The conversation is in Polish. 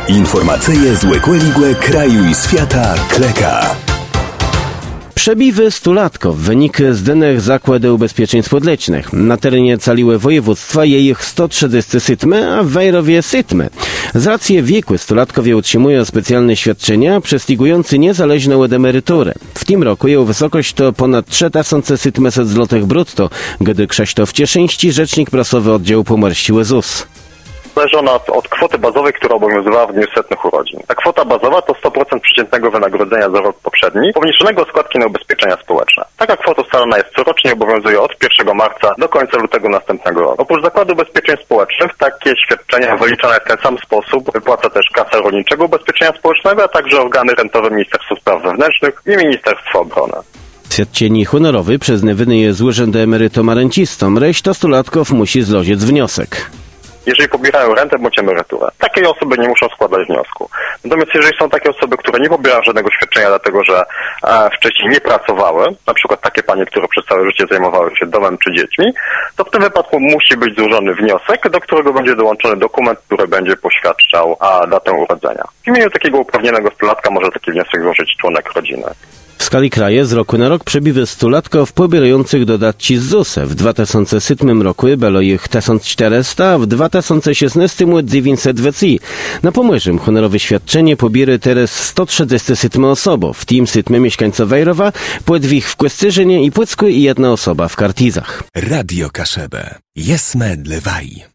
Informacyje z Łekłe kraju i świata kleka. Przebiwy stulatków wyniki z danych Zakładu Ubezpieczeń Społecznych. Na terenie całego województwa je ich 137, a w Wejrowie 7. Z racji wieku stulatkowie utrzymują specjalne świadczenia przystigujące niezależne od emerytury. W tym roku jej wysokość to ponad 3700 zł brutto, gdy Krzysztof Cieszyński, rzecznik prasowy oddziału Pomorściły ZUS. Zależy ona od kwoty bazowej, która obowiązywała w dniu setnych urodzin. Ta kwota bazowa to 100% przeciętnego wynagrodzenia za rok poprzedni, pomniejszonego składki na ubezpieczenia społeczne. Taka kwota ustalana jest corocznie, obowiązuje od 1 marca do końca lutego następnego roku. Oprócz Zakładu Ubezpieczeń Społecznych takie świadczenia wyliczane w ten sam sposób wypłaca też Kasa Rolniczego Ubezpieczenia Społecznego, a także organy rentowe Ministerstwa Spraw Wewnętrznych i Ministerstwa Obrony. Świadczenie honorowy przyznawany jest z urzędu emerytom a rencistom. Reszta stulatków musi złożyć wniosek. Jeżeli pobierają rentę bądź emeryturę, takie osoby nie muszą składać wniosku. Natomiast jeżeli są takie osoby, które nie pobierają żadnego świadczenia dlatego, że wcześniej nie pracowały, na przykład takie panie, które przez całe życie zajmowały się domem czy dziećmi, to w tym wypadku musi być złożony wniosek, do którego będzie dołączony dokument, który będzie poświadczał datę urodzenia. W imieniu takiego uprawnionego stulatka może taki wniosek złożyć członek rodziny. W skali kraju z roku na rok przebiwy stulatków pobierających dodatki z ZUS. W 2007 roku było ich 1400, a w 2016 920. Na Pomorzem honorowe świadczenie pobiera teraz 137 osób, w tym 7 mieszkańców Wejrowa, po 2 w Kłestyżynie i Płocku i 1 osoba w Kartizach. Radio Kaszebę. Jesme dlewaj.